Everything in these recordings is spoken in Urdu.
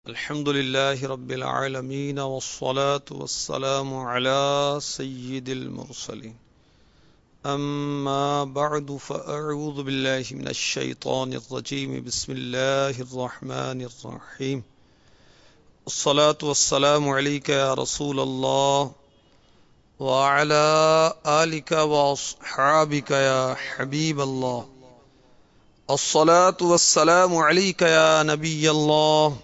الحمد لله رب العالمين والصلاة والسلام على سيد المرسلين أما بعد فأعوذ بالله من الشيطان الرجيم بسم الله الرحمن الرحيم الصلاة والسلام عليك يا رسول الله وعلى آلك وأصحابك يا حبيب الله الصلاة والسلام عليك يا نبي الله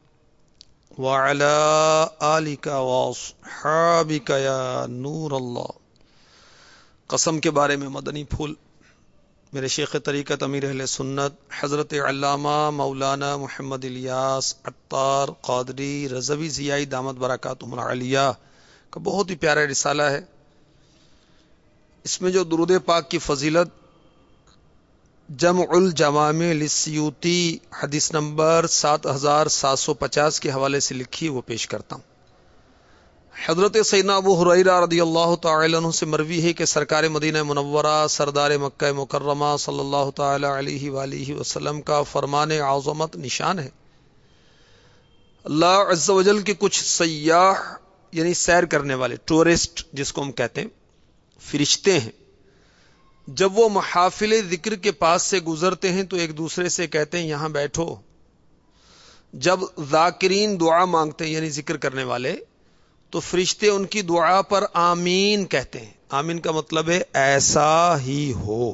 وعلى آلك واصحابك یا نور اللہ۔ قسم کے بارے میں مدنی پھول میرے شیخ طریقت امیر اہل سنت حضرت علامہ مولانا محمد الیاس عطار قادری رضوی ضیائی دامت برکاتہم العالیہ کا بہت ہی پیارا رسالہ ہے۔ اس میں جو درود پاک کی فضیلت جمع الجوامع للسیوطی حدیث نمبر 7750 کے حوالے سے لکھی وہ پیش کرتا ہوں۔ حضرت سیدنا ابو ہریرہ رضی اللہ تعالی عنہ سے مروی ہے کہ سرکار مدینہ منورہ سردار مکہ مکرمہ صلی اللہ تعالی علیہ وآلہ وسلم کا فرمان عظمت نشان ہے۔ اللہ عز و جل کے کچھ سیاح یعنی سیر کرنے والے ٹورسٹ جس کو ہم کہتے ہیں فرشتے ہیں، جب وہ محافل ذکر کے پاس سے گزرتے ہیں تو ایک دوسرے سے کہتے ہیں یہاں بیٹھو۔ جب ذاکرین دعا مانگتے ہیں یعنی ذکر کرنے والے تو فرشتے ان کی دعا پر آمین کہتے ہیں۔ آمین کا مطلب ہے ایسا ہی ہو۔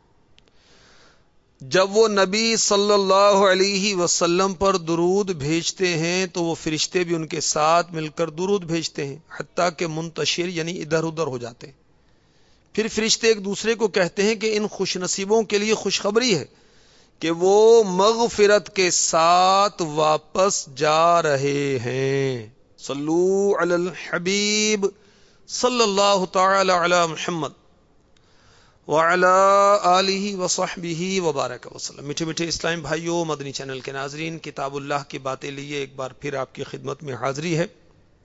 جب وہ نبی صلی اللہ علیہ وسلم پر درود بھیجتے ہیں تو وہ فرشتے بھی ان کے ساتھ مل کر درود بھیجتے ہیں، حتیٰ کہ منتشر یعنی ادھر ادھر ہو جاتے ہیں۔ پھر فرشتے ایک دوسرے کو کہتے ہیں کہ ان خوش نصیبوں کے لیے خوشخبری ہے کہ وہ مغفرت کے ساتھ واپس جا رہے ہیں۔ صلو علی الحبیب صلی اللہ تعالی علی محمد وعلی آلہ وصحبہ وبارک وسلم۔ میٹھے میٹھے اسلام بھائیوں، مدنی چینل کے ناظرین، کتاب اللہ کی باتیں لیے ایک بار پھر آپ کی خدمت میں حاضری ہے۔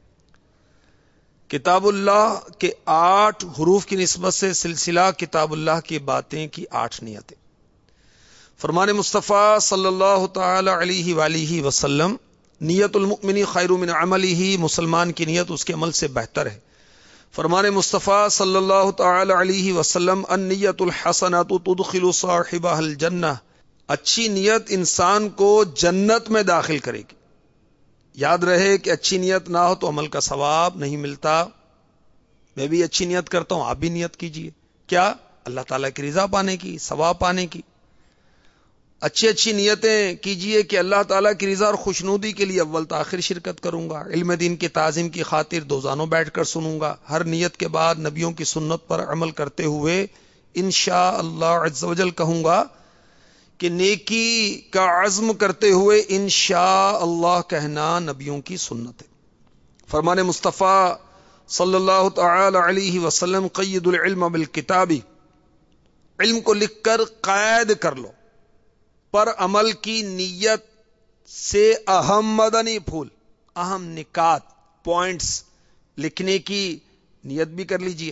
کتاب اللہ کے 8 حروف کی نسبت سے سلسلہ کتاب اللہ کی باتیں کی 8 نیتیں۔ فرمان مصطفیٰ صلی اللہ تعالی علیہ وآلہ وسلم، نیت المؤمن خیر من عملہ، مسلمان کی نیت اس کے عمل سے بہتر ہے۔ فرمان مصطفیٰ صلی اللہ تعالی علیہ وسلم، النیت الحسنۃ تدخل صاحبها الجنہ، اچھی نیت انسان کو جنت میں داخل کرے گی۔ یاد رہے کہ اچھی نیت نہ ہو تو عمل کا ثواب نہیں ملتا۔ میں بھی اچھی نیت کرتا ہوں، آپ بھی نیت کیجئے۔ کیا؟ اللہ تعالیٰ کی رضا پانے کی، ثواب پانے کی۔ اچھی نیتیں کیجئے کہ اللہ تعالیٰ کی رضا اور خوشنودی کے لیے اول تاخیر شرکت کروں گا، علم دین کی تعظیم کی خاطر دوزانوں بیٹھ کر سنوں گا، ہر نیت کے بعد نبیوں کی سنت پر عمل کرتے ہوئے انشاءاللہ عز و جل کہوں گا کہ نیکی کا عزم کرتے ہوئے انشاءاللہ کہنا نبیوں کی سنت ہے۔ فرمان مصطفیٰ صلی اللہ تعالی علیہ وسلم، قید العلم بالکتاب، علم کو لکھ کر قید کر لو۔ پر عمل کی نیت سے اہم مدنی پھول، اہم نکات، پوائنٹس لکھنے کی نیت بھی کر لیجئے۔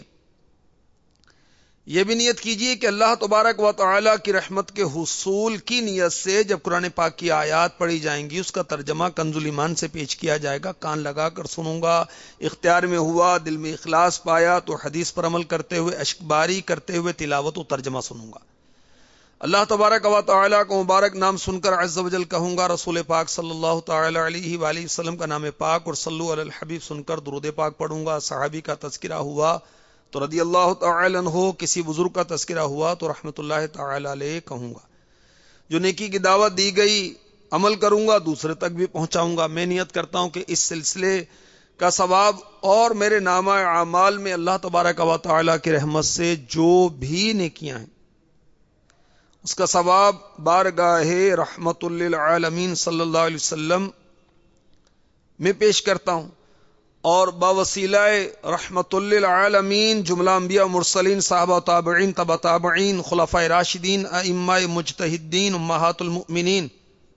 یہ بھی نیت کیجئے کہ اللہ تبارک و تعالی کی رحمت کے حصول کی نیت سے جب قرآن پاک کی آیات پڑھی جائیں گی اس کا ترجمہ کنز الایمان سے پیش کیا جائے گا، کان لگا کر سنوں گا، اختیار میں ہوا، دل میں اخلاص پایا تو حدیث پر عمل کرتے ہوئے اشک باری کرتے ہوئے تلاوت و ترجمہ سنوں گا۔ اللہ تبارک و تعالی کو مبارک نام سن کر عز و جل کہوں گا، رسول پاک صلی اللہ تعالی علیہ وآلہ وسلم کا نام پاک اور صلو علی الحبیب سن کر درود پاک پڑھوں گا۔ صحابی کا تذکرہ ہوا تو رضی اللہ تعالی عنہ، کسی بزرگ کا تذکرہ ہوا تو رحمت اللہ تعالی علیہ کہوں گا۔ جو نیکی کی دعوت دی گئی عمل کروں گا، دوسرے تک بھی پہنچاؤں گا۔ میں نیت کرتا ہوں کہ اس سلسلے کا ثواب اور میرے نامہ اعمال میں اللہ تبارک و تعالی کی رحمت سے جو بھی نیکیاں ہیں اس کا ثواب بارگاہ رحمت للعالمین صلی اللہ علیہ وسلم میں پیش کرتا ہوں، اور باوسیلہ رحمت للعالمین جملہ انبیاء مرسلین، صحابہ تابعین، تبع تابعین، خلفائے راشدین، ائمہ مجتہدین، امہات المؤمنین،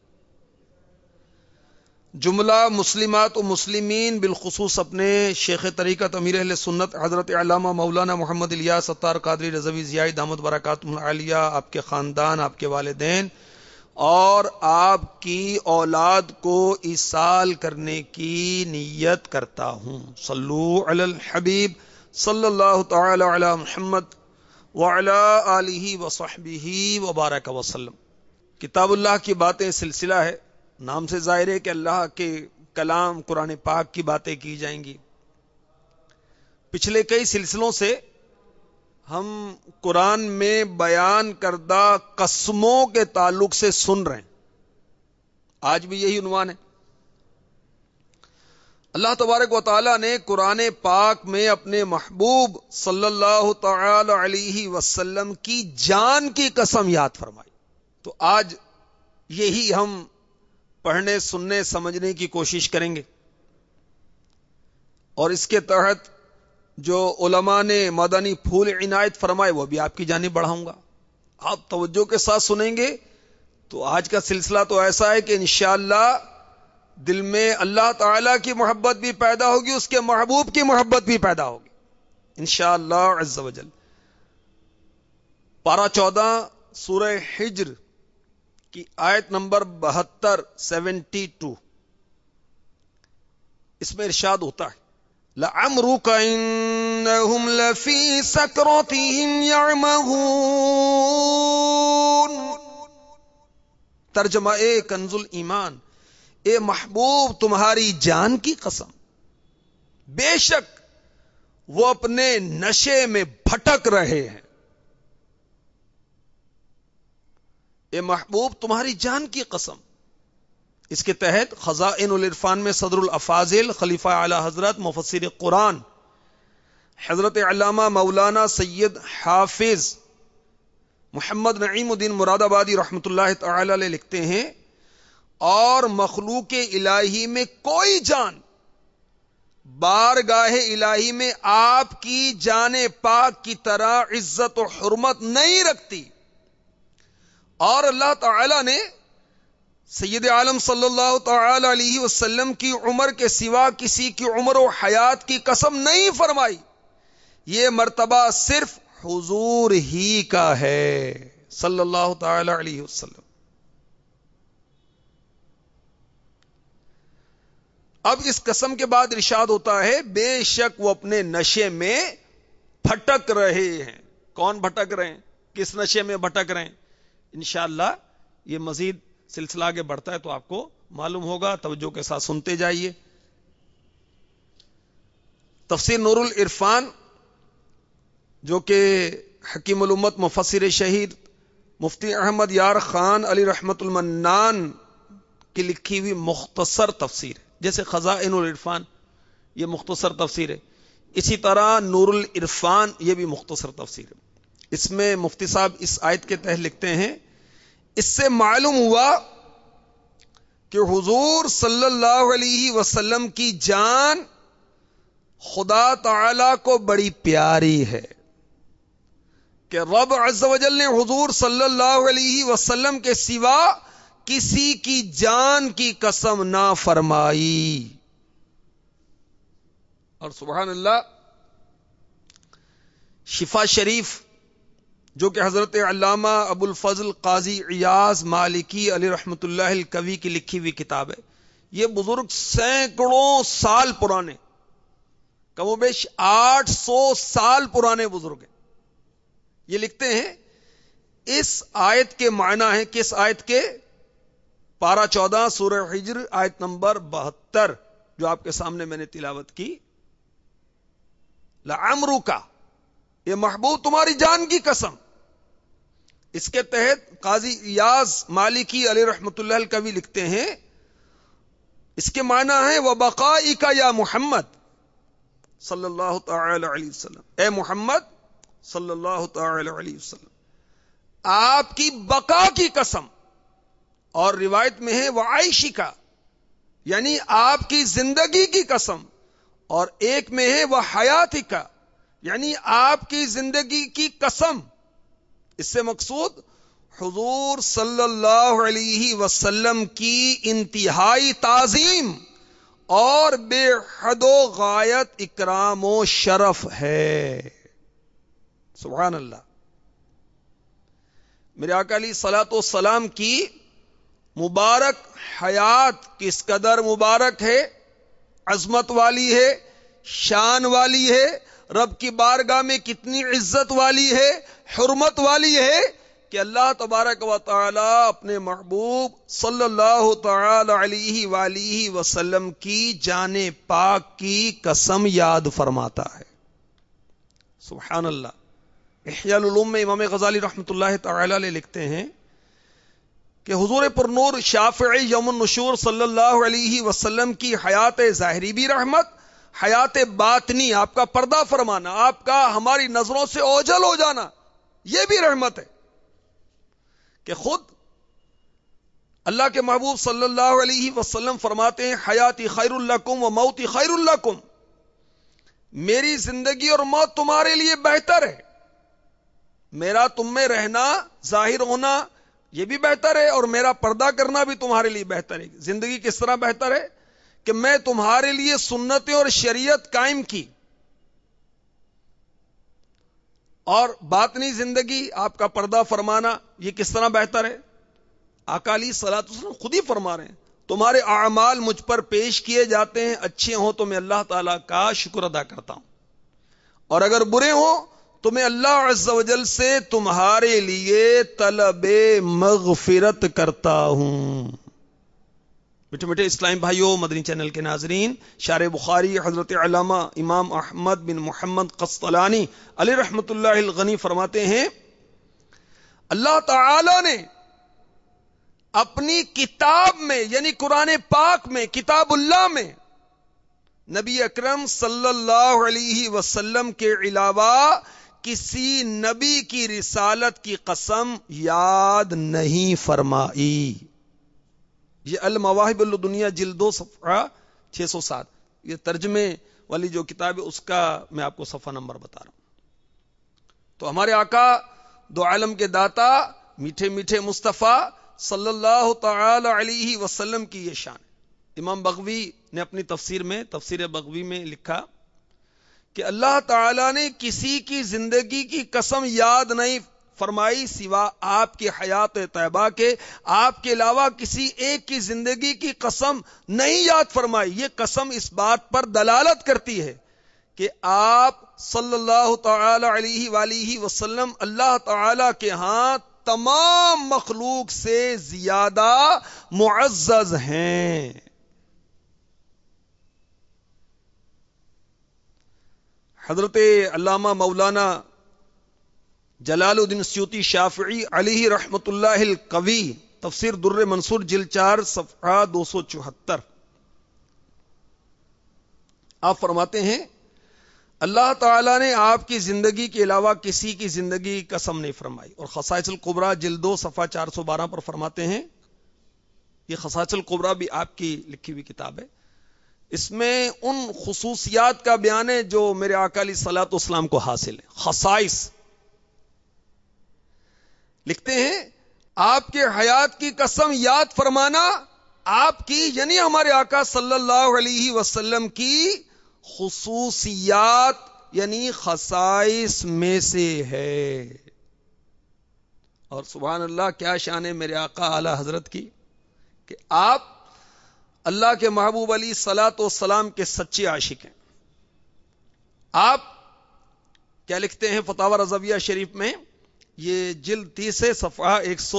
جملہ مسلمات و مسلمین، بالخصوص اپنے شیخ طریقت امیر اہل سنت حضرت علامہ مولانا محمد الیاس عطار قادری رضوی ضیائی دامت برکاتہم العالیہ، آپ کے خاندان، آپ کے والدین اور آپ کی اولاد کو ایصال کرنے کی نیت کرتا ہوں. صلو علی الحبیب صلی اللہ تعالی علی محمد وعلی آلہ وصحبہ وبارک وسلم. کتاب اللہ کی باتیں سلسلہ ہے. نام سے ظاہر ہے کہ اللہ کے کلام قرآن پاک کی باتیں کی جائیں گی. پچھلے کئی سلسلوں سے ہم قرآن میں بیان کردہ قسموں کے تعلق سے سن رہے ہیں. آج بھی یہی عنوان ہے. اللہ تبارک و تعالی نے قرآن پاک میں اپنے محبوب صلی اللہ تعالی علیہ وسلم کی جان کی قسم یاد فرمائی. تو آج یہی ہم پڑھنے سننے سمجھنے کی کوشش کریں گے، اور اس کے تحت جو علماء نے مدنی پھول عنایت فرمائے وہ بھی آپ کی جانب بڑھاؤں گا. آپ توجہ کے ساتھ سنیں گے تو آج کا سلسلہ تو ایسا ہے کہ انشاءاللہ دل میں اللہ تعالی کی محبت بھی پیدا ہوگی، اس کے محبوب کی محبت بھی پیدا ہوگی انشاءاللہ عز و جل. پارہ 14 سورہ حجر کی آیت نمبر 72 72 اس میں ارشاد ہوتا ہے لَعَمْرُكَ إِنَّهُمْ لَفِي سَكْرَتِهِمْ يَعْمَهُونَ. ترجمہ کنز الایمان، اے محبوب تمہاری جان کی قسم، بے شک وہ اپنے نشے میں بھٹک رہے ہیں. اے محبوب تمہاری جان کی قسم. اس کے تحت خزائن العرفان میں صدر الافاضل خلیفہ اعلی حضرت مفسر قرآن حضرت علامہ مولانا سید حافظ محمد نعیم الدین مراد آبادی رحمۃ اللہ تعالی علیہ لکھتے ہیں، اور مخلوق الہی میں کوئی جان بارگاہ الہی میں آپ کی جان پاک کی طرح عزت و حرمت نہیں رکھتی. اور اللہ تعالی نے سید عالم صلی اللہ تعالی علیہ وسلم کی عمر کے سوا کسی کی عمر و حیات کی قسم نہیں فرمائی. یہ مرتبہ صرف حضور ہی کا ہے صلی اللہ تعالی علیہ وسلم. اب اس قسم کے بعد ارشاد ہوتا ہے بے شک وہ اپنے نشے میں بھٹک رہے ہیں. کون بھٹک رہے ہیں؟ کس نشے میں بھٹک رہے ہیں؟ انشاءاللہ یہ مزید سلسلہ آگے بڑھتا ہے تو آپ کو معلوم ہوگا. توجہ کے ساتھ سنتے جائیے. تفسیر نور العرفان جو کہ حکیم الامت مفسر شہید مفتی احمد یار خان علی رحمت المنان کی لکھی ہوئی مختصر تفسیر ہے. جیسے خزائن العرفان یہ مختصر تفسیر ہے، اسی طرح نور العرفان یہ بھی مختصر تفسیر ہے. اس میں مفتی صاحب اس آیت کے تحت لکھتے ہیں اس سے معلوم ہوا کہ حضور صلی اللہ علیہ وسلم کی جان خدا تعالی کو بڑی پیاری ہے کہ رب عز و جل نے حضور صلی اللہ علیہ وسلم کے سوا کسی کی جان کی قسم نہ فرمائی. اور سبحان اللہ شفا شریف جو کہ حضرت علامہ ابو الفضل قاضی عیاض مالکی علی رحمت اللہ الکوی کی لکھی ہوئی کتاب ہے. یہ بزرگ سینکڑوں سال پرانے، کم و بیش 800 سال پرانے بزرگ ہیں. یہ لکھتے ہیں اس آیت کے معنی ہے، کس آیت کے؟ پارہ 14 سورہ حجر آیت نمبر 72 جو آپ کے سامنے میں نے تلاوت کی. لعمرک، یہ محبوب تمہاری جان کی قسم. اس کے تحت قاضی ایاز مالکی علیہ رحمت اللہ الکوی لکھتے ہیں اس کے معنی ہے وبقائک یا محمد صلی اللہ تعالی علیہ وسلم، اے محمد صلی اللہ تعالی علیہ وسلم آپ کی بقا کی قسم. اور روایت میں ہے وعائشکا یعنی آپ کی زندگی کی قسم، اور ایک میں ہے وحیاتکا یعنی آپ کی زندگی کی قسم. اس سے مقصود حضور صلی اللہ علیہ وسلم کی انتہائی تعظیم اور بے حد و غایت اکرام و شرف ہے. سبحان اللہ. میرے آقا علیہ الصلوۃ والسلام کی مبارک حیات کس قدر مبارک ہے، عظمت والی ہے، شان والی ہے، رب کی بارگاہ میں کتنی عزت والی ہے، حرمت والی ہے کہ اللہ تبارک و تعالی اپنے محبوب صلی اللہ تعالی علیہ وآلہ وسلم کی جان پاک کی قسم یاد فرماتا ہے۔ سبحان اللہ۔ احیاء العلوم میں امام غزالی رحمۃ اللہ تعالی علیہ لکھتے ہیں کہ حضور پر نور شافعی یوم النشور صلی اللہ علیہ وسلم کی حیات ظاہری بھی رحمت، حیات باطنی آپ کا پردہ فرمانا، آپ کا ہماری نظروں سے اوجھل ہو جانا، یہ بھی رحمت ہے کہ خود اللہ کے محبوب صلی اللہ علیہ وسلم فرماتے ہیں حیاتی خیر لکم و موتی خیر لکم، میری زندگی اور موت تمہارے لیے بہتر ہے، میرا تم میں رہنا ظاہر ہونا یہ بھی بہتر ہے اور میرا پردہ کرنا بھی تمہارے لیے بہتر ہے۔ زندگی کس طرح بہتر ہے کہ میں تمہارے لیے سنتیں اور شریعت قائم کی، اور باطنی زندگی آپ کا پردہ فرمانا یہ کس طرح بہتر ہے؟ آقا علیہ الصلوۃ والسلام خود ہی فرما رہے ہیں تمہارے اعمال مجھ پر پیش کیے جاتے ہیں، اچھے ہوں تو میں اللہ تعالیٰ کا شکر ادا کرتا ہوں، اور اگر برے ہوں تو میں اللہ عز و جل سے تمہارے لیے طلب مغفرت کرتا ہوں۔ میٹھے میٹھے اسلام بھائیوں، مدنی چینل کے ناظرین، شارح بخاری حضرت علامہ امام احمد بن محمد قسطلانی علیہ رحمت اللہ الغنی فرماتے ہیں اللہ تعالی نے اپنی کتاب میں یعنی قرآن پاک میں، کتاب اللہ میں نبی اکرم صلی اللہ علیہ وسلم کے علاوہ کسی نبی کی رسالت کی قسم یاد نہیں فرمائی۔ یہ المواہب الدنیا جلد 2 صفحہ 607، یہ ترجمے والی جو کتاب ہے اس کا میں آپ کو صفحہ نمبر بتا رہا ہوں۔ تو ہمارے آقا دو عالم کے داتا میٹھے میٹھے مصطفیٰ صلی اللہ تعالی علیہ وسلم کی یہ شان ہے۔ امام بغوی نے اپنی تفسیر میں، تفسیر بغوی میں لکھا کہ اللہ تعالی نے کسی کی زندگی کی قسم یاد نہیں فرمائی سوا آپ کی حیات طیبہ کے، آپ کے علاوہ کسی ایک کی زندگی کی قسم نہیں یاد فرمائی۔ یہ قسم اس بات پر دلالت کرتی ہے کہ آپ صلی اللہ تعالی علیہ وآلہ وسلم اللہ تعالی کے ہاں تمام مخلوق سے زیادہ معزز ہیں۔ حضرت علامہ مولانا جلال الدین سیوطی شافعی علیہ رحمت اللہ القوی تفسیر در منصور جلد 4 صفحہ 274 آپ فرماتے ہیں اللہ تعالیٰ نے آپ کی زندگی کے علاوہ کسی کی زندگی کی قسم نہیں فرمائی، اور خصائص الکبریٰ جلد 2 صفحہ 412 پر فرماتے ہیں، یہ خصائص الکبریٰ بھی آپ کی لکھی ہوئی کتاب ہے، اس میں ان خصوصیات کا بیان ہے جو میرے آقا علیہ الصلوۃ والسلام کو حاصل ہے۔ خصائص لکھتے ہیں آپ کے حیات کی قسم یاد فرمانا آپ کی یعنی ہمارے آقا صلی اللہ علیہ وسلم کی خصوصیات یعنی خصائص میں سے ہے۔ اور سبحان اللہ کیا شان ہے میرے آقا اعلی حضرت کی کہ آپ اللہ کے محبوب علیہ الصلوۃ والسلام کے سچے عاشق ہیں۔ آپ کیا لکھتے ہیں فتاوی رضویہ شریف میں، یہ جلد 30 صفحہ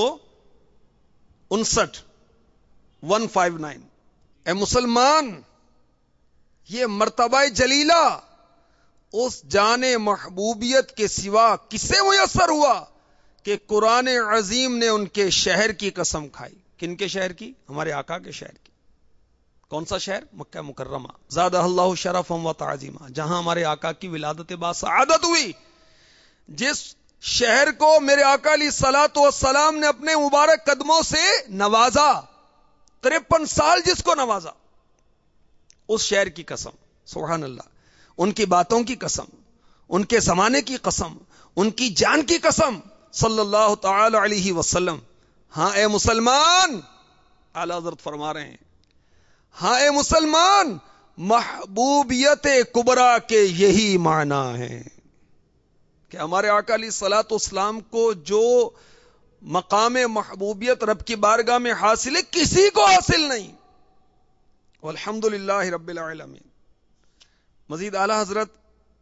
159 اے مسلمان، یہ مرتبہ جلیلہ اس جان محبوبیت کے سوا کسے میسر ہوا کہ قرآن عظیم نے ان کے شہر کی قسم کھائی۔ کن کے شہر کی؟ ہمارے آقا کے شہر کی۔ کون سا شہر؟ مکہ مکرمہ، زادہ اللہ شرفا و تعظیما، جہاں ہمارے آقا کی ولادت باسعادت ہوئی، جس شہر کو میرے آقا علیہ الصلوۃ والسلام نے اپنے مبارک قدموں سے نوازا، 53 سال جس کو نوازا، اس شہر کی قسم، سبحان اللہ، ان کی باتوں کی قسم، ان کے زمانے کی قسم، ان کی جان کی قسم صلی اللہ تعالی علیہ وسلم۔ ہاں اے مسلمان، اعلی حضرت فرما رہے ہیں، ہاں اے مسلمان، محبوبیت کبریٰ کے یہی معنی ہے کہ ہمارے آقا علیہ الصلوۃ والسلام کو جو مقام محبوبیت رب کی بارگاہ میں حاصل ہے، کسی کو حاصل نہیں. والحمدللہ رب العالمین. مزید اعلی حضرت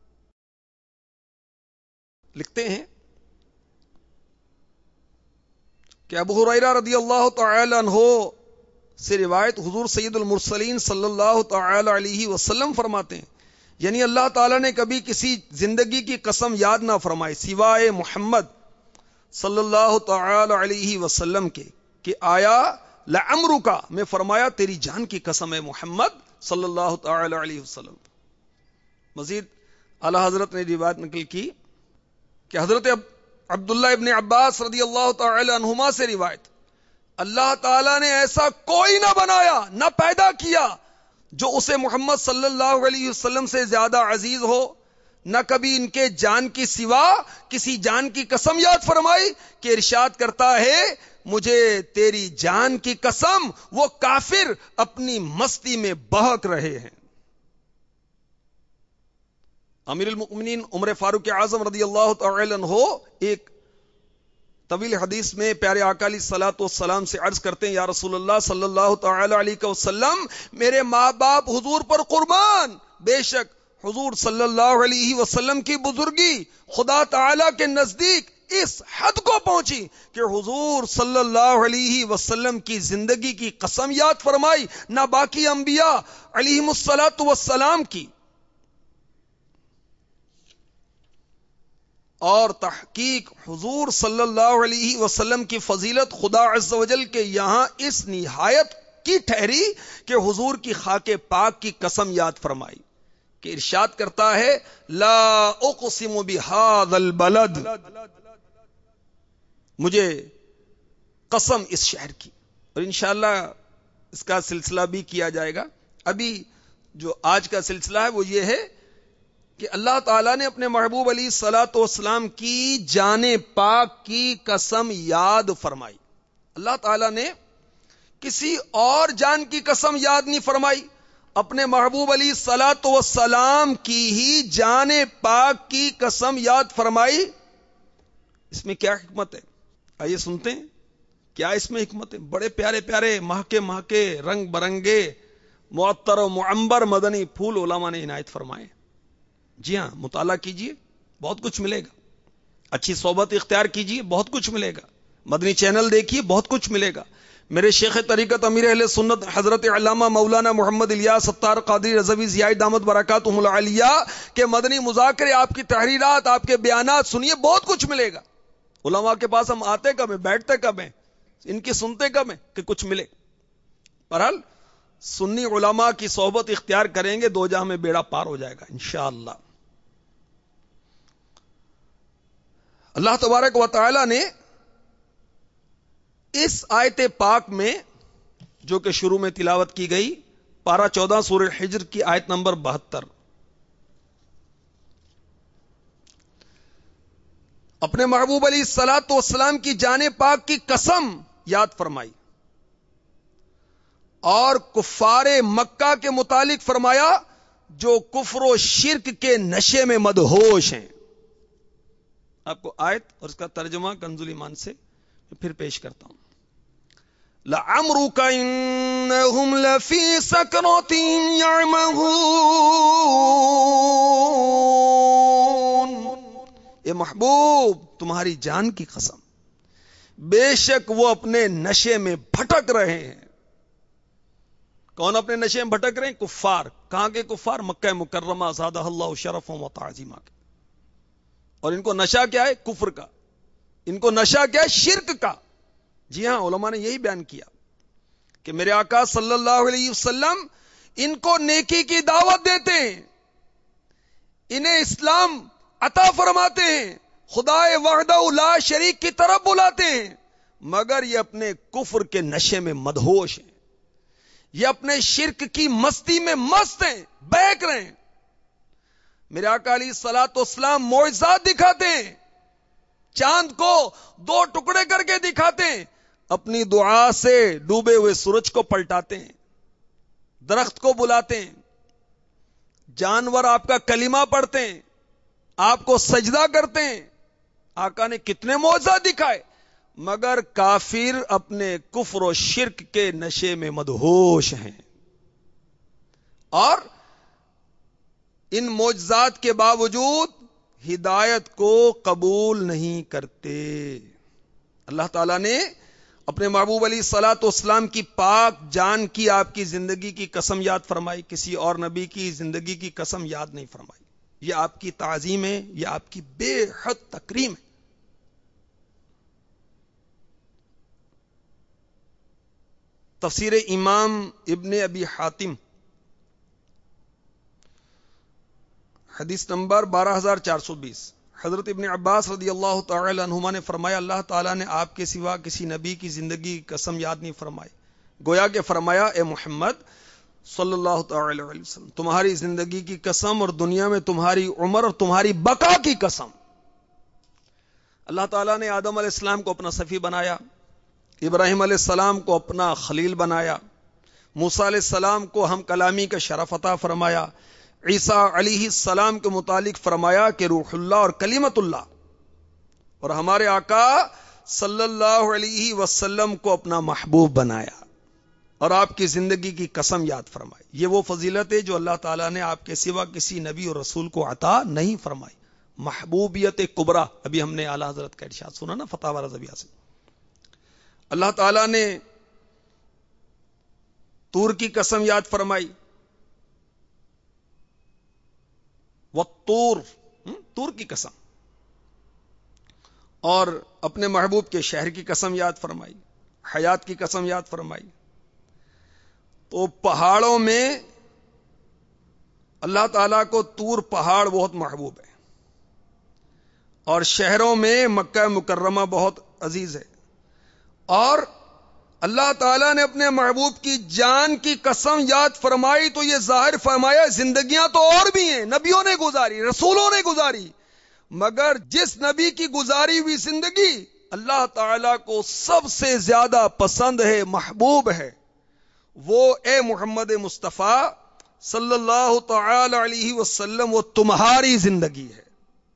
لکھتے ہیں کہ ابو ہریرہ رضی اللہ تعالی عنہ سے روایت، حضور سید المرسلین صلی اللہ تعالی علیہ وسلم فرماتے ہیں، یعنی اللہ تعالیٰ نے کبھی کسی زندگی کی قسم یاد نہ فرمائی سوائے محمد صلی اللہ تعالی علیہ وسلم کے، کہ آیا لعمرک، میں فرمایا تیری جان کی قسم ہے محمد صلی اللہ تعالی علیہ وسلم. مزید اعلی حضرت نے روایت نقل کی کہ حضرت عبداللہ ابن عباس رضی اللہ تعالی عنہما سے روایت، اللہ تعالیٰ نے ایسا کوئی نہ بنایا نہ پیدا کیا جو اسے محمد صلی اللہ علیہ وسلم سے زیادہ عزیز ہو، نہ کبھی ان کے جان کی سوا کسی جان کی قسم یاد فرمائی کہ ارشاد کرتا ہے مجھے تیری جان کی قسم وہ کافر اپنی مستی میں بہک رہے ہیں. امیر المؤمنین عمر فاروق اعظم رضی اللہ تعالی عنہ ایک طویل حدیث میں پیارے آقا علیہ الصلوۃ والسلام سے عرض کرتے ہیں، یا رسول اللہ صلی اللہ تعالی علیہ وسلم، میرے ماں باپ حضور پر قربان، بے شک حضور صلی اللہ علیہ وسلم کی بزرگی خدا تعالی کے نزدیک اس حد کو پہنچی کہ حضور صلی اللہ علیہ وسلم کی زندگی کی قسم یاد فرمائی، نہ باقی انبیاء علیہم الصلوۃ والسلام کی. اور تحقیق حضور صلی اللہ علیہ وسلم کی فضیلت خدا عز و جل کے یہاں اس نہایت کی ٹھہری کہ حضور کی خاک پاک کی قسم یاد فرمائی کہ ارشاد کرتا ہے لا اقسم بہذا البلد، مجھے قسم اس شہر کی. اور انشاءاللہ اس کا سلسلہ بھی کیا جائے گا. ابھی جو آج کا سلسلہ ہے وہ یہ ہے کہ اللہ تعالیٰ نے اپنے محبوب علیہ الصلوۃ والسلام کی جان پاک کی قسم یاد فرمائی. اللہ تعالیٰ نے کسی اور جان کی قسم یاد نہیں فرمائی، اپنے محبوب علیہ الصلوۃ والسلام کی ہی جان پاک کی قسم یاد فرمائی. اس میں کیا حکمت ہے؟ آئیے سنتے ہیں کیا اس میں حکمت ہے. بڑے پیارے پیارے مہکے رنگ برنگے معطر و معمبر مدنی پھول علماء نے عنایت فرمائے. جی ہاں، مطالعہ کیجئے، بہت کچھ ملے گا. اچھی صحبت اختیار کیجئے، بہت کچھ ملے گا. مدنی چینل دیکھیے، بہت کچھ ملے گا. میرے شیخ طریقت امیر اہل سنت حضرت علامہ مولانا محمد الیاس ستار قادری رضوی زیائی دامت برکاتہم العالیہ کے مدنی مذاکرے، آپ کی تحریرات، آپ کے بیانات سنیے، بہت کچھ ملے گا. علماء کے پاس ہم آتے کب ہیں، بیٹھتے کب ہیں، ان کی سنتے کب ہیں کہ کچھ ملے. بہرحال سنی علماء کی صحبت اختیار کریں گے، دو جہاں میں بیڑا پار ہو جائے گا انشاءاللہ. اللہ تبارک و تعالی نے اس آیت پاک میں جو کہ شروع میں تلاوت کی گئی، پارہ 14 سورہ حجر کی آیت نمبر 72، اپنے محبوب علیہ الصلوۃ والسلام کی جان پاک کی قسم یاد فرمائی اور کفار مکہ کے متعلق فرمایا جو کفر و شرک کے نشے میں مدہوش ہیں. آپ کو آیت اور اس کا ترجمہ کنز الایمان سے پھر پیش کرتا ہوں. لعمرک انہم لفی سکرتہم یعمہون، اے محبوب تمہاری جان کی قسم، بے شک وہ اپنے نشے میں بھٹک رہے ہیں. کون اپنے نشے میں بھٹک رہے ہیں؟ کفار. کہاں کے کفار؟ مکہ مکرمہ زادہ اللہ شرفا و تعظیما کے. اور ان کو نشہ کیا ہے؟ کفر کا. ان کو نشہ کیا ہے؟ شرک کا. جی ہاں، علماء نے یہی بیان کیا کہ میرے آقا صلی اللہ علیہ وسلم ان کو نیکی کی دعوت دیتے ہیں، انہیں اسلام عطا فرماتے ہیں، خدا وحدہ لا شریک کی طرف بلاتے ہیں، مگر یہ اپنے کفر کے نشے میں مدہوش ہیں، یہ اپنے شرک کی مستی میں مست ہیں، بہک رہے ہیں. میرے آقا علیہ الصلوۃ والسلام معجزات دکھاتے ہیں، چاند کو 2 ٹکڑے کر کے دکھاتے ہیں، اپنی دعا سے ڈوبے ہوئے سورج کو پلٹاتے ہیں، درخت کو بلاتے ہیں، جانور آپ کا کلمہ پڑھتے ہیں، آپ کو سجدہ کرتے ہیں. آقا نے کتنے معجزات دکھائے، مگر کافر اپنے کفر و شرک کے نشے میں مدہوش ہیں اور ان معجزات کے باوجود ہدایت کو قبول نہیں کرتے۔ اللہ تعالیٰ نے اپنے محبوب علیہ الصلوۃ والسلام کی پاک جان کی آپ کی زندگی کی قسم یاد فرمائی، کسی اور نبی کی زندگی کی قسم یاد نہیں فرمائی۔ یہ آپ کی تعظیم ہے، یہ آپ کی بے حد تکریم ہے۔ تفسیر امام ابن ابی حاتم حدیث نمبر 12420، حضرت ابن عباس رضی اللہ تعالی عنہما نے فرمایا اللہ تعالیٰ نے آپ کے سوا کسی نبی کی زندگی کی قسم یاد نہیں فرمائی، گویا کہ فرمایا اے محمد صلی اللہ تعالی علیہ وسلم تمہاری زندگی کی قسم اور دنیا میں تمہاری عمر اور تمہاری بقا کی قسم۔ اللہ تعالیٰ نے آدم علیہ السلام کو اپنا صفی بنایا، ابراہیم علیہ السلام کو اپنا خلیل بنایا، موسیٰ علیہ السلام کو ہم کلامی کا شرف عطا فرمایا، عیسیٰ علیہ السلام کے متعلق فرمایا کہ روح اللہ اور کلمت اللہ، اور ہمارے آقا صلی اللہ علیہ وسلم کو اپنا محبوب بنایا اور آپ کی زندگی کی قسم یاد فرمائی۔ یہ وہ فضیلت ہے جو اللہ تعالیٰ نے آپ کے سوا کسی نبی اور رسول کو عطا نہیں فرمائی۔ محبوبیت کبریٰ، ابھی ہم نے اعلیٰ حضرت کا ارشاد سنا نا فتاوی رضویہ سے۔ اللہ تعالیٰ نے طور کی قسم یاد فرمائی، والطور، طور کی قسم، اور اپنے محبوب کے شہر کی قسم یاد فرمائی، حیات کی قسم یاد فرمائی۔ تو پہاڑوں میں اللہ تعالیٰ کو طور پہاڑ بہت محبوب ہے، اور شہروں میں مکہ مکرمہ بہت عزیز ہے، اور اللہ تعالیٰ نے اپنے محبوب کی جان کی قسم یاد فرمائی تو یہ ظاہر فرمایا زندگیاں تو اور بھی ہیں، نبیوں نے گزاری، رسولوں نے گزاری، مگر جس نبی کی گزاری ہوئی زندگی اللہ تعالیٰ کو سب سے زیادہ پسند ہے، محبوب ہے، وہ اے محمد مصطفیٰ صلی اللہ تعالی علیہ وسلم وہ تمہاری زندگی ہے۔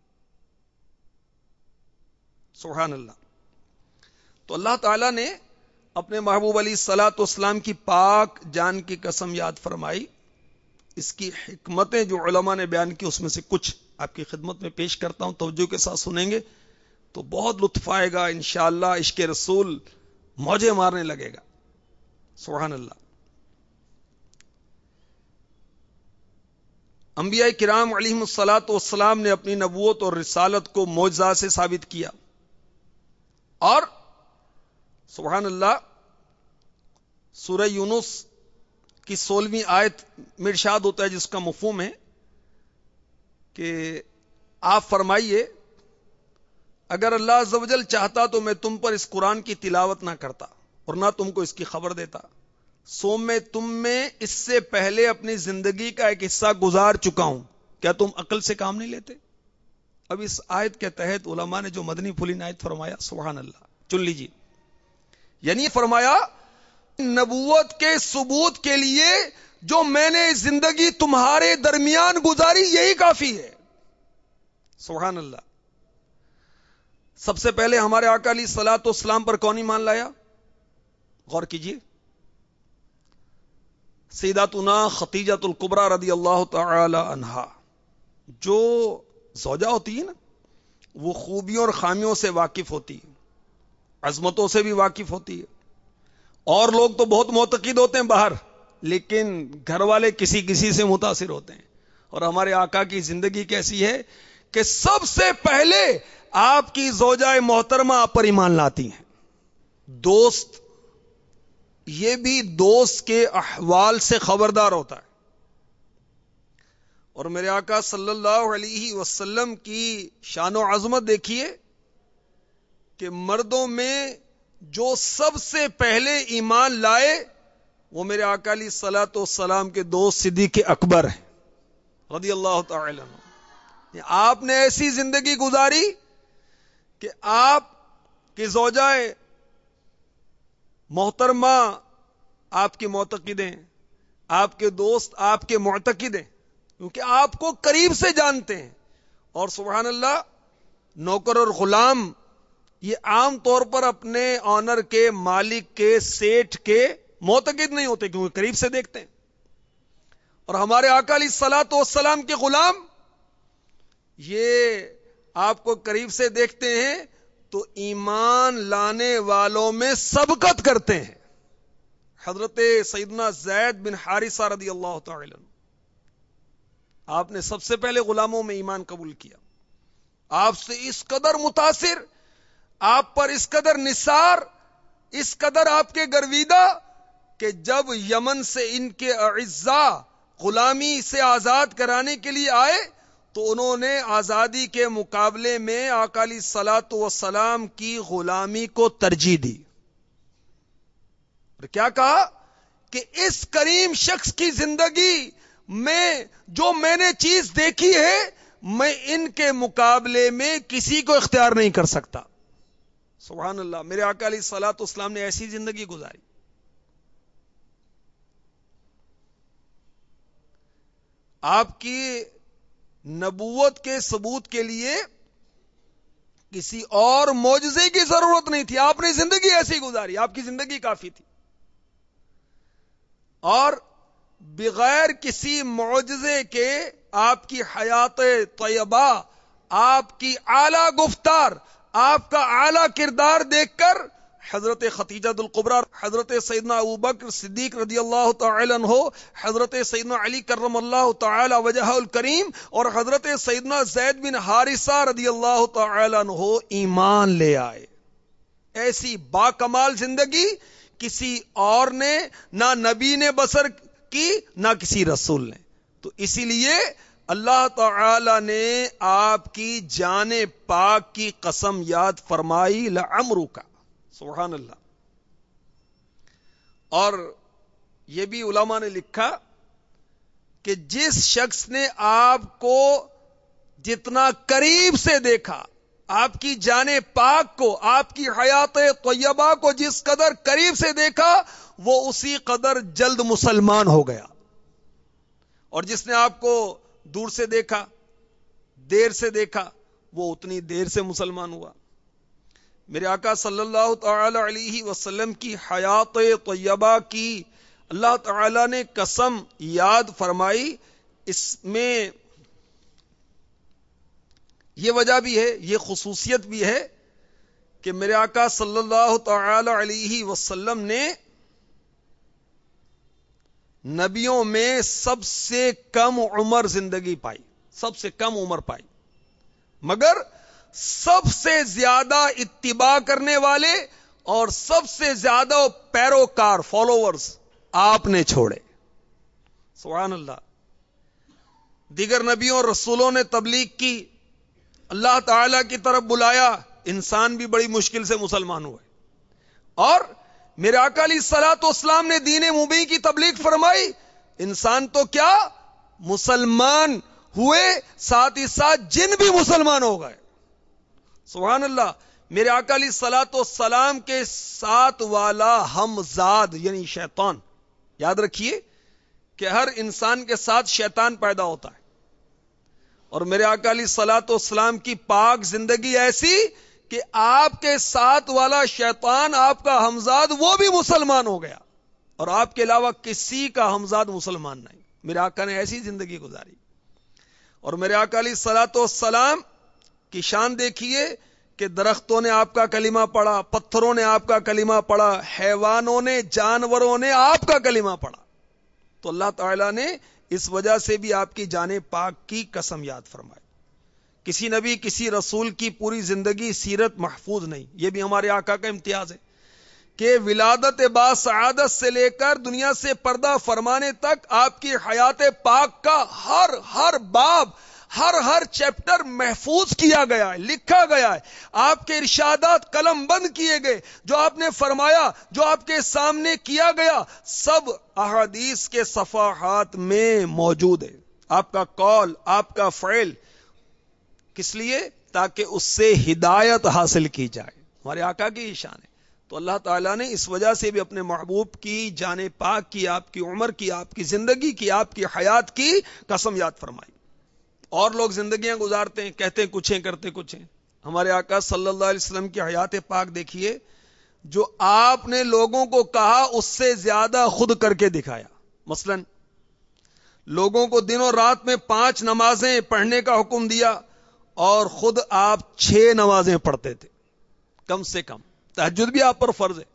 سبحان اللہ۔ تو اللہ تعالیٰ نے اپنے محبوب علیہ الصلوۃ والسلام کی پاک جان کی قسم یاد فرمائی۔ اس کی حکمتیں جو علماء نے بیان کی اس میں سے کچھ آپ کی خدمت میں پیش کرتا ہوں، توجہ کے ساتھ سنیں گے تو بہت لطف آئے گا انشاءاللہ، عشق رسول موجیں مارنے لگے گا۔ سبحان اللہ۔ انبیاء کرام علیہم الصلوۃ والسلام نے اپنی نبوت اور رسالت کو معجزات سے ثابت کیا، اور سبحان اللہ سورہ یونس کی 16ویں آیت میں ارشاد ہوتا ہے جس کا مفہوم ہے کہ آپ فرمائیے اگر اللہ عز و جل چاہتا تو میں تم پر اس قرآن کی تلاوت نہ کرتا اور نہ تم کو اس کی خبر دیتا، سو میں تم میں اس سے پہلے اپنی زندگی کا ایک حصہ گزار چکا ہوں، کیا تم عقل سے کام نہیں لیتے؟ اب اس آیت کے تحت علماء نے جو مدنی پھولین آیت فرمایا، سبحان اللہ، چن لیجیے، یعنی فرمایا نبوت کے ثبوت کے لیے جو میں نے زندگی تمہارے درمیان گزاری یہی کافی ہے۔ سبحان اللہ۔ سب سے پہلے ہمارے آقا علیہ الصلوۃ والسلام پر کون ایمان لایا؟ غور کیجیے، سیداتنا خدیجہ الکبریٰ رضی اللہ تعالی عنہا، جو زوجہ ہوتی ہے نا، وہ خوبیوں اور خامیوں سے واقف ہوتی ہے، عظمتوں سے بھی واقف ہوتی ہے، اور لوگ تو بہت معتقد ہوتے ہیں باہر، لیکن گھر والے کسی کسی سے متاثر ہوتے ہیں، اور ہمارے آقا کی زندگی کیسی ہے کہ سب سے پہلے آپ کی زوجہ محترمہ آپ پر ایمان لاتی ہیں۔ دوست یہ بھی دوست کے احوال سے خبردار ہوتا ہے، اور میرے آقا صلی اللہ علیہ وسلم کی شان و عظمت دیکھیے کہ مردوں میں جو سب سے پہلے ایمان لائے وہ میرے آقا علیہ الصلوۃ والسلام کے دوست صدیق اکبر ہیں رضی اللہ تعالی عنہ۔ آپ نے ایسی زندگی گزاری کہ آپ کی زوجہ محترمہ آپ کی معتقد ہیں، آپ کے دوست آپ کے معتقد ہیں، کیونکہ آپ کو قریب سے جانتے ہیں، اور سبحان اللہ نوکر اور غلام یہ عام طور پر اپنے آنر کے، مالک کے، سیٹھ کے معتقد نہیں ہوتے کیونکہ قریب سے دیکھتے ہیں. اور ہمارے آقا علیہ الصلوۃ والسلام کے غلام یہ آپ کو قریب سے دیکھتے ہیں تو ایمان لانے والوں میں سبقت کرتے ہیں. حضرت سیدنا زید بن حارثہ رضی اللہ تعالی عنہ، آپ نے سب سے پہلے غلاموں میں ایمان قبول کیا. آپ سے اس قدر متاثر، آپ پر اس قدر نثار، اس قدر آپ کے گرویدہ کہ جب یمن سے ان کے اعزاء غلامی سے آزاد کرانے کے لیے آئے تو انہوں نے آزادی کے مقابلے میں آقا علیہ الصلوۃ والسلام کی غلامی کو ترجیح دی. اور کیا کہا کہ اس کریم شخص کی زندگی میں جو میں نے چیز دیکھی ہے میں ان کے مقابلے میں کسی کو اختیار نہیں کر سکتا. سبحان اللہ، میرے آقا علیہ الصلوۃ والسلام نے ایسی زندگی گزاری. آپ کی نبوت کے ثبوت کے لیے کسی اور معجزے کی ضرورت نہیں تھی، آپ نے زندگی ایسی گزاری، آپ کی زندگی کافی تھی. اور بغیر کسی معجزے کے آپ کی حیات طیبہ، آپ کی اعلی گفتار، آپ کا اعلی کردار دیکھ کر حضرت خدیجہ الکبریٰ، حضرت سیدنا ابوبکر صدیق رضی اللہ تعالی عنہ، حضرت سیدنا علی کرم اللہ تعالی وجہہ الکریم اور حضرت سیدنا زید بن حارثہ رضی اللہ تعالی عنہ ایمان لے آئے. ایسی باکمال زندگی کسی اور نے نہ نبی نے بسر کی نہ کسی رسول نے. تو اسی لیے اللہ تعالی نے آپ کی جان پاک کی قسم یاد فرمائی، لعمرک. سبحان اللہ. اور یہ بھی علماء نے لکھا کہ جس شخص نے آپ کو جتنا قریب سے دیکھا، آپ کی جان پاک کو، آپ کی حیات طیبہ کو جس قدر قریب سے دیکھا وہ اسی قدر جلد مسلمان ہو گیا. اور جس نے آپ کو دور سے دیکھا، دیر سے دیکھا، وہ اتنی دیر سے مسلمان ہوا. میرے آقا صلی اللہ تعالی علیہ وسلم کی حیات طیبہ کی اللہ تعالی نے قسم یاد فرمائی. اس میں یہ وجہ بھی ہے، یہ خصوصیت بھی ہے کہ میرے آقا صلی اللہ تعالی علیہ وسلم نے نبیوں میں سب سے کم عمر زندگی پائی، سب سے کم عمر پائی، مگر سب سے زیادہ اتباع کرنے والے اور سب سے زیادہ پیروکار، فالوورز آپ نے چھوڑے. سبحان اللہ. دیگر نبیوں اور رسولوں نے تبلیغ کی، اللہ تعالی کی طرف بلایا، انسان بھی بڑی مشکل سے مسلمان ہوئے. اور میرے آقا علیہ الصلوۃ والسلام نے دین مبین کی تبلیغ فرمائی، انسان تو کیا مسلمان ہوئے، ساتھ ہی ساتھ جن بھی مسلمان ہو گئے. سبحان اللہ. میرے آقا علیہ الصلوۃ والسلام کے ساتھ والا ہمزاد یعنی شیطان، یاد رکھیے کہ ہر انسان کے ساتھ شیطان پیدا ہوتا ہے، اور میرے آقا علیہ الصلوۃ والسلام کی پاک زندگی ایسی کہ آپ کے ساتھ والا شیطان، آپ کا ہمزاد، وہ بھی مسلمان ہو گیا اور آپ کے علاوہ کسی کا ہمزاد مسلمان نہیں. میرے آقا نے ایسی زندگی گزاری. اور میرے آقا علیہ الصلوۃ والسلام کی شان دیکھیے کہ درختوں نے آپ کا کلمہ پڑھا، پتھروں نے آپ کا کلمہ پڑھا، حیوانوں نے، جانوروں نے آپ کا کلمہ پڑھا. تو اللہ تعالیٰ نے اس وجہ سے بھی آپ کی جان پاک کی قسم یاد فرمائی. کسی نبی، کسی رسول کی پوری زندگی سیرت محفوظ نہیں. یہ بھی ہمارے آقا کا امتیاز ہے کہ ولادت با سعادت سے لے کر دنیا سے پردہ فرمانے تک آپ کی حیات پاک کا ہر باب، ہر چیپٹر محفوظ کیا گیا ہے، لکھا گیا ہے. آپ کے ارشادات قلم بند کیے گئے، جو آپ نے فرمایا، جو آپ کے سامنے کیا گیا، سب احادیث کے صفحات میں موجود ہے. آپ کا قول، آپ کا فعل، کس لیے؟ تاکہ اس سے ہدایت حاصل کی جائے. ہمارے آقا کی شان ہے. تو اللہ تعالیٰ نے اس وجہ سے بھی اپنے محبوب کی جان پاک کی، آپ کی عمر کی، آپ کی زندگی کی، آپ کی حیات کی قسم یاد فرمائی. اور لوگ زندگیاں گزارتے ہیں، کہتے ہیں کچھ ہیں، کرتے کچھ ہیں. ہمارے آقا صلی اللہ علیہ وسلم کی حیات پاک دیکھیے، جو آپ نے لوگوں کو کہا اس سے زیادہ خود کر کے دکھایا. مثلا لوگوں کو دن اور رات میں 5 نمازیں پڑھنے کا حکم دیا اور خود آپ 6 نمازیں پڑھتے تھے کم سے کم. تہجد بھی آپ پر فرض ہے.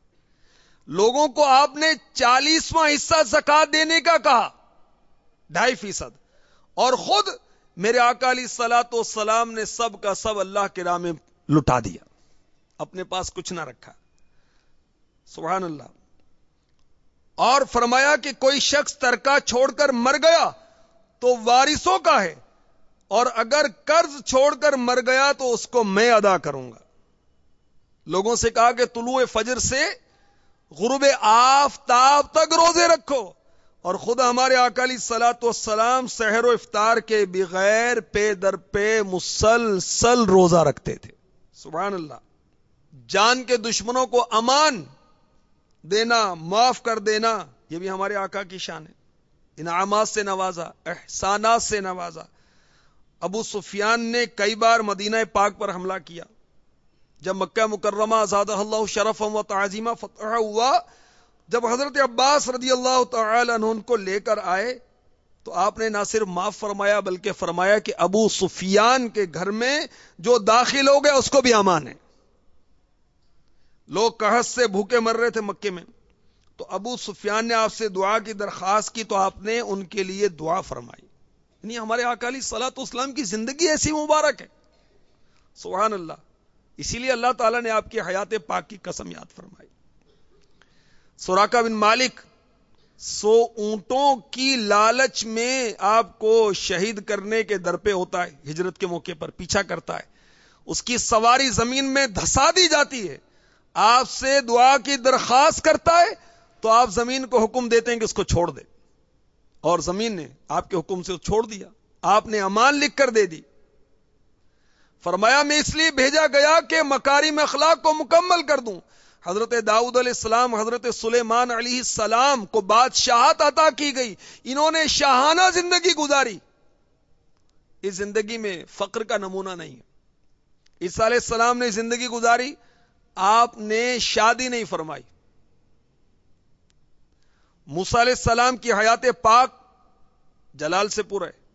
لوگوں کو آپ نے 40واں حصہ زکات دینے کا کہا، 2.5%، اور خود میرے آقا علیہ الصلوۃ والسلام نے سب کا سب اللہ کے راہ میں لٹا دیا، اپنے پاس کچھ نہ رکھا. سبحان اللہ. اور فرمایا کہ کوئی شخص ترکہ چھوڑ کر مر گیا تو وارثوں کا ہے، اور اگر قرض چھوڑ کر مر گیا تو اس کو میں ادا کروں گا. لوگوں سے کہا کہ طلوع فجر سے غروب آفتاب تک روزے رکھو، اور خود ہمارے آقا علیہ الصلوۃ والسلام سحر و افطار کے بغیر پے در پے مسلسل روزہ رکھتے تھے. سبحان اللہ. جان کے دشمنوں کو امان دینا، معاف کر دینا، یہ بھی ہمارے آقا کی شان ہے. انعامات سے نوازا، احسانات سے نوازا. ابو سفیان نے کئی بار مدینہ پاک پر حملہ کیا. جب مکہ مکرمہ زادہ اللہ شرفا و تعظیمہ فتح ہوا، جب حضرت عباس رضی اللہ تعالی عنہ ان کو لے کر آئے تو آپ نے نہ صرف معاف فرمایا بلکہ فرمایا کہ ابو سفیان کے گھر میں جو داخل ہو گیا اس کو بھی امان ہے. لوگ قحط سے بھوکے مر رہے تھے مکے میں، تو ابو سفیان نے آپ سے دعا کی درخواست کی تو آپ نے ان کے لیے دعا فرمائی. یعنی ہمارے آقا علیہ الصلوۃ والسلام کی زندگی ایسی مبارک ہے. سبحان اللہ. اسی لیے اللہ تعالیٰ نے آپ کی حیات پاک کی قسم یاد فرمائی. سراقہ بن مالک 100 اونٹوں کی لالچ میں آپ کو شہید کرنے کے در پہ ہوتا ہے، ہجرت کے موقع پر پیچھا کرتا ہے، اس کی سواری زمین میں دھسا دی جاتی ہے، آپ سے دعا کی درخواست کرتا ہے تو آپ زمین کو حکم دیتے ہیں کہ اس کو چھوڑ دے، اور زمین نے آپ کے حکم سے چھوڑ دیا. آپ نے امان لکھ کر دے دی. فرمایا میں اس لیے بھیجا گیا کہ مکارم اخلاق کو مکمل کر دوں. حضرت داؤد علیہ السلام، حضرت سلیمان علیہ السلام کو بادشاہت عطا کی گئی، انہوں نے شاہانہ زندگی گزاری. اس زندگی میں فقر کا نمونہ نہیں ہے. عیسیٰ علیہ السلام نے زندگی گزاری، آپ نے شادی نہیں فرمائی. موسیٰ علیہ السلام کی حیات پاک جلال سے پورا ہے،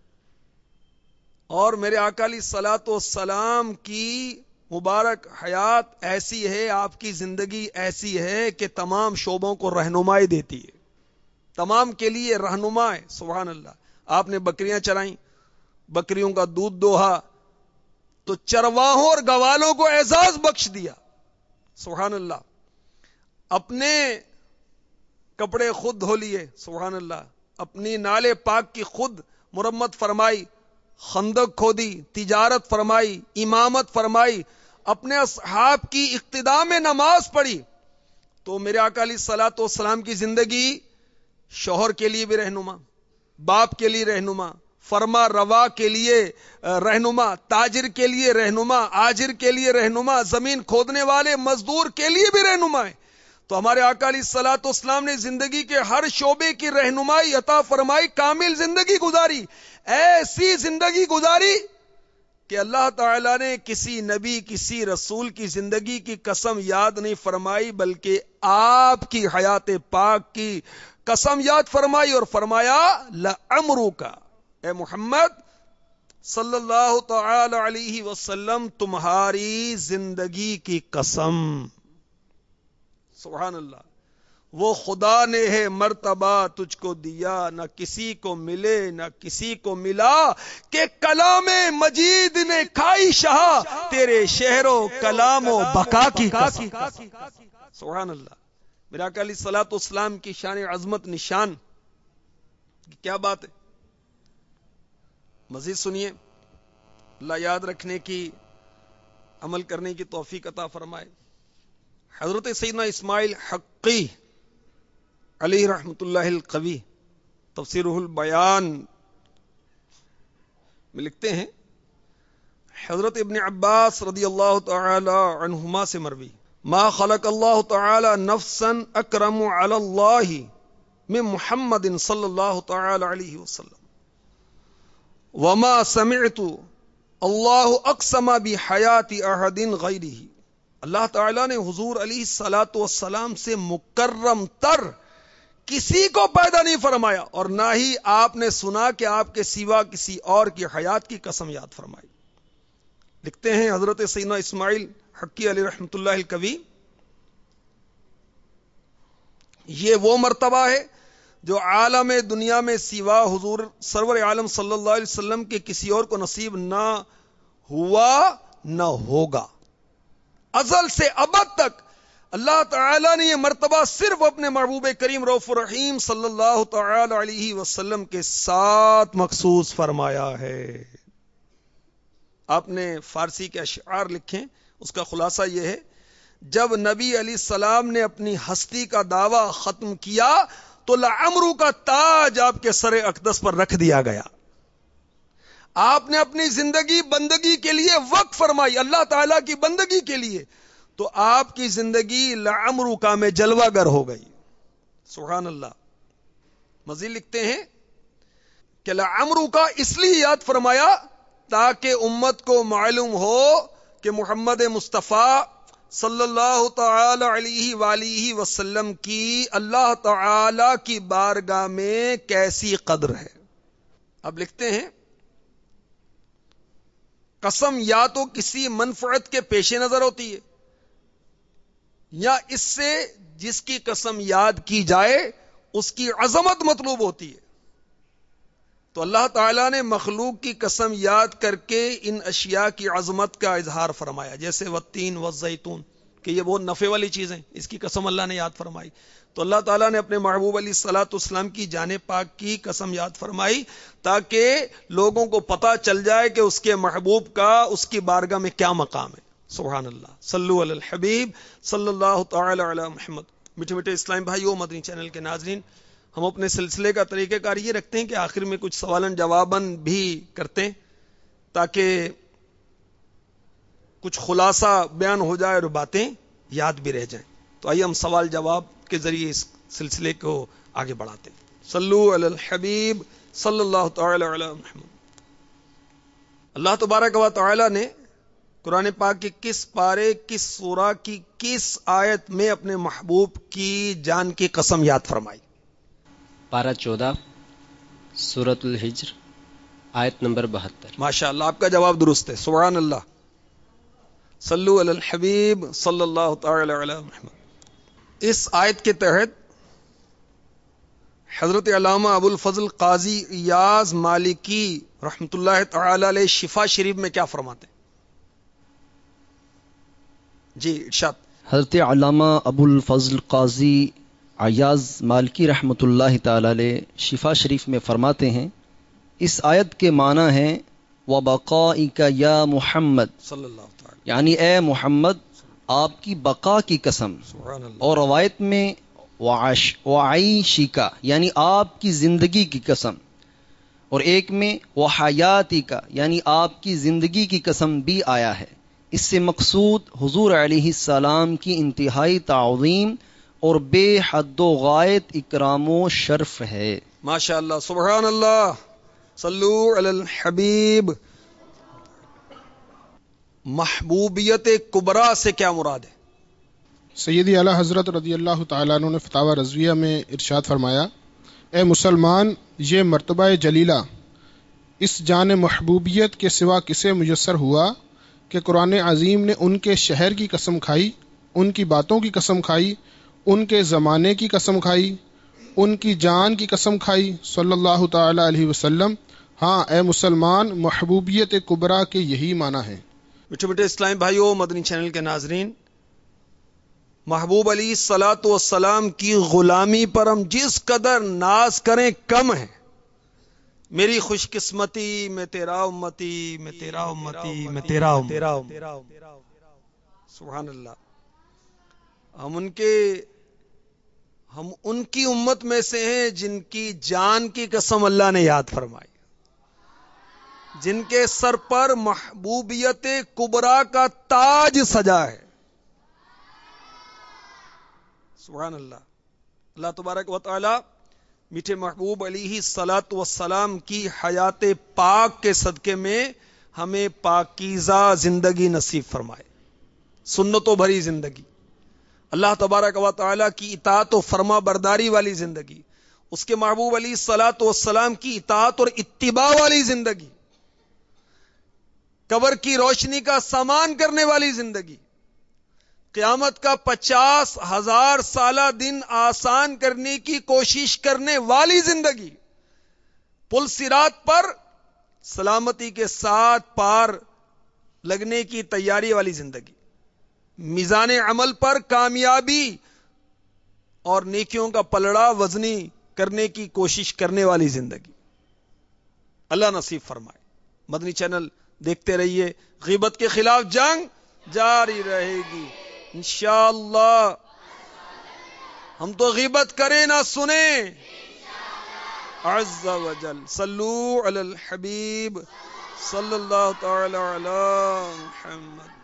اور میرے آقا علیہ الصلوۃ والسلام کی مبارک حیات ایسی ہے، آپ کی زندگی ایسی ہے کہ تمام شعبوں کو رہنمائی دیتی ہے، تمام کے لیے رہنما ہے. سبحان اللہ. آپ نے بکریاں چرائیں، بکریوں کا دودھ دوہا تو چرواہوں اور گوالوں کو اعزاز بخش دیا. سبحان اللہ. اپنے کپڑے خود دھو لیے. سبحان اللہ. اپنی نالے پاک کی خود مرمت فرمائی، خندق کھودی، تجارت فرمائی، امامت فرمائی، اپنے اصحاب کی اقتداء میں نماز پڑھی. تو میرے آقا علیہ الصلوۃ والسلام کی زندگی شوہر کے لیے بھی رہنما، باپ کے لیے رہنما، فرما روا کے لیے رہنما، تاجر کے لیے رہنما، آجر کے لیے رہنما، زمین کھودنے والے مزدور کے لیے بھی رہنما ہے. تو ہمارے آقا علیہ الصلوۃ والسلام نے زندگی کے ہر شعبے کی رہنمائی عطا فرمائی، کامل زندگی گزاری. ایسی زندگی گزاری کہ اللہ تعالیٰ نے کسی نبی، کسی رسول کی زندگی کی قسم یاد نہیں فرمائی بلکہ آپ کی حیات پاک کی قسم یاد فرمائی اور فرمایا لعمرک، اے محمد صلی اللہ تعالی علیہ وسلم تمہاری زندگی کی قسم. سبحان اللہ. وہ خدا نے ہے مرتبہ تجھ کو دیا، نہ کسی کو ملے نہ کسی کو ملا، کہ کلام مجید نے کھائی شہا تیرے شہر و کلام و بقا کی قسم. سبحان اللہ. میرے آقا علیہ الصلوۃ والسلام کی شان عظمت نشان کیا بات ہے. مزید سنیے. اللہ یاد رکھنے کی، عمل کرنے کی توفیق عطا فرمائے. حضرت سیدنا اسماعیل حقی علیہ رحمت اللہ القوی تفسیرہ البیان میں لکھتے ہیں، حضرت ابن عباس رضی اللہ تعالی عنہما سے مروی، ما خلق اللہ تعالی نفسا اکرم علی اللہ من محمد صلی اللہ تعالی علیہ وسلم وما سمعت اللہ اقسم بحیات احد غیرہ، اللہ تعالیٰ نے حضور علیہ الصلوۃ والسلام سے مکرم تر کسی کو پیدا نہیں فرمایا، اور نہ ہی آپ نے سنا کہ آپ کے سوا کسی اور کی حیات کی قسم یاد فرمائی۔ لکھتے ہیں حضرت سیدنا اسماعیل حقی علیہ رحمۃ اللہ الکوی، یہ وہ مرتبہ ہے جو عالم دنیا میں سوا حضور سرور عالم صلی اللہ علیہ وسلم کے کسی اور کو نصیب نہ ہوا نہ ہوگا۔ ازل سے ابد تک اللہ تعالیٰ نے یہ مرتبہ صرف اپنے محبوب کریم رؤوف الرحیم صلی اللہ تعالی علیہ وسلم کے ساتھ مخصوص فرمایا ہے۔ آپ نے فارسی کے اشعار لکھیں، اس کا خلاصہ یہ ہے، جب نبی علیہ السلام نے اپنی ہستی کا دعویٰ ختم کیا تو لعمرو کا تاج آپ کے سر اقدس پر رکھ دیا گیا۔ آپ نے اپنی زندگی بندگی کے لیے وقف فرمائی، اللہ تعالیٰ کی بندگی کے لیے، تو آپ کی زندگی لعمرو کا میں جلوہ گر ہو گئی۔ سبحان اللہ۔ مزید لکھتے ہیں کہ لعمرو کا اس لیے یاد فرمایا تاکہ امت کو معلوم ہو کہ محمد مصطفیٰ صلی اللہ تعالی علیہ وآلہ وسلم کی اللہ تعالی کی بارگاہ میں کیسی قدر ہے۔ اب لکھتے ہیں قسم یا تو کسی منفعت کے پیش نظر ہوتی ہے، یا اس سے جس کی قسم یاد کی جائے اس کی عظمت مطلوب ہوتی ہے۔ تو اللہ تعالیٰ نے مخلوق کی قسم یاد کر کے ان اشیاء کی عظمت کا اظہار فرمایا، جیسے والتین والزیتون، کہ یہ بہت نفع والی چیزیں، اس کی قسم اللہ نے یاد فرمائی۔ تو اللہ تعالیٰ نے اپنے محبوب علیہ الصلوۃ والسلام کی جان پاک کی قسم یاد فرمائی تاکہ لوگوں کو پتہ چل جائے کہ اس کے محبوب کا اس کی بارگاہ میں کیا مقام ہے۔ سبحان اللہ، صلو علی الحبیب صلی اللہ تعالی علی محمد۔ میٹھے میٹھے اسلام بھائیو، مدنی چینل کے ناظرین، ہم اپنے سلسلے کا طریقہ کار یہ رکھتے ہیں کہ آخر میں کچھ سوالن جواباً بھی کرتے ہیں تاکہ کچھ خلاصہ بیان ہو جائے اور باتیں یاد بھی رہ جائیں۔ تو آئیے ہم سوال جواب کے ذریعے اس سلسلے کو آگے بڑھاتے ہیں۔ صلو علی الحبیب صلی اللہ تعالی علی محمد۔ اللہ تبارک و تعالی نے قرآن پاک کی کس پارے، کس سورہ کی کس آیت میں اپنے محبوب کی جان کی قسم یاد فرمائی؟ پارہ 14 سورۃ الحجر آیت نمبر 72۔ ماشاء اللہ، آپ کا جواب درست ہے، سبحان اللہ۔ صلو علی الحبیب صلی اللہ تعالی علی محمد۔ اس آیت کے تحت حضرت علامہ ابو الفضل قاضی ایاز مالکی رحمۃ اللہ تعالی علیہ شفا شریف میں کیا فرماتے ہیں؟ جی ارشاد۔ حضرت علامہ ابو الفضل قاضی ایاز مالکی رحمۃ اللہ تعالی علیہ شفا شریف میں فرماتے ہیں، اس آیت کے معنی ہیں وَبَقَائِكَ یا محمد، صلی اللہ تعالی، یعنی اے محمد آپ کی بقا کی قسم۔ سبحان اللہ۔ اور روایت میں وعیشِکَ یعنی آپ کی زندگی کی قسم، اور ایک میں وحیاتِکَ یعنی آپ کی زندگی کی قسم بھی آیا ہے۔ اس سے مقصود حضور علیہ السلام کی انتہائی تعظیم اور بے حد و غایت اکرام و شرف ہے۔ ماشاء اللہ، سبحان اللہ، صلو علی الحبیب۔ محبوبیت کبریٰ سے کیا مراد ہے؟ سیدی اعلیٰ حضرت رضی اللہ تعالیٰ عنہ نے فتاوی رضویہ میں ارشاد فرمایا، اے مسلمان، یہ مرتبہ جلیلہ اس جان محبوبیت کے سوا کسے میسر ہوا کہ قرآن عظیم نے ان کے شہر کی قسم کھائی، ان کی باتوں کی قسم کھائی، ان کے زمانے کی قسم کھائی، ان کی جان کی قسم کھائی صلی اللہ تعالی علیہ وسلم۔ ہاں اے مسلمان، محبوبیت کبریٰ کے یہی معنی ہے۔ میٹھے میٹھے اسلامی بھائیو، مدنی چینل کے ناظرین، محبوب علیہ الصلوۃ والسلام کی غلامی پر ہم جس قدر ناز کریں کم ہے۔ میری خوش قسمتی میں تیرا امتی، میں تیرا امتی، میں تیرا امتی۔ سبحان اللہ۔ ہم ان کی امت میں سے ہیں جن کی جان کی قسم اللہ نے یاد فرمائی، جن کے سر پر محبوبیت کبریٰ کا تاج سجا ہے۔ سبحان اللہ۔ اللہ تبارک و تعالی میٹھے محبوب علیہ الصلوۃ والسلام کی حیات پاک کے صدقے میں ہمیں پاکیزہ زندگی نصیب فرمائے، سنتوں بھری زندگی، اللہ تبارک و تعالی کی اطاعت و فرما برداری والی زندگی، اس کے محبوب علیہ الصلوۃ والسلام کی اطاعت اور اتباع والی زندگی، قبر کی روشنی کا سامان کرنے والی زندگی، قیامت کا 50,000 سالہ دن آسان کرنے کی کوشش کرنے والی زندگی، پل صراط پر سلامتی کے ساتھ پار لگنے کی تیاری والی زندگی، میزان عمل پر کامیابی اور نیکیوں کا پلڑا وزنی کرنے کی کوشش کرنے والی زندگی اللہ نصیب فرمائے۔ مدنی چینل دیکھتے رہیے، غیبت کے خلاف جنگ جاری رہے گی انشاءاللہ۔ ہم تو غیبت کریں نہ سنیں عز وجل۔ صلو علی الحبیب صلی اللہ تعالی علی محمد۔